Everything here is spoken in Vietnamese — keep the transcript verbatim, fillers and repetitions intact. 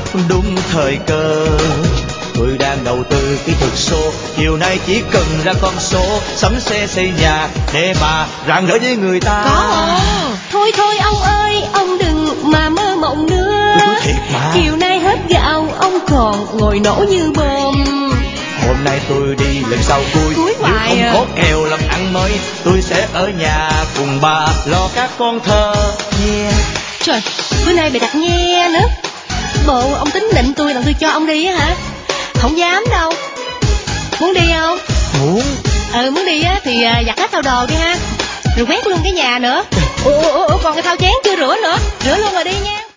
đúng thời cơ. Tôi đang đầu tư kỹ thuật số, chiều nay chỉ cần ra con số, sắm xe xây nhà để mà rạng rỡ với người ta. Có thôi thôi ông ơi, ông đừng mà mơ mộng nữa. Thiệt mà. Chiều nay hết gạo ông còn ngồi nổ như bom. Hôm nay tôi đi lần sau cuối, Cuối nếu hoài không à. có kèo làm ăn mới, tôi sẽ ở nhà cùng bà lo các con thơ nghe. Trời, bữa nay bày đặt nghe nữa. Bộ ông tính định tôi làm tôi cho ông đi á hả? Không dám đâu. Muốn đi không? Muốn. Ừ, muốn đi á thì à, giặt hết thau đồ đi ha. Rồi quét luôn cái nhà nữa. Ủa, ủa, ủa còn cái thau chén chưa rửa nữa. Rửa luôn rồi đi nha.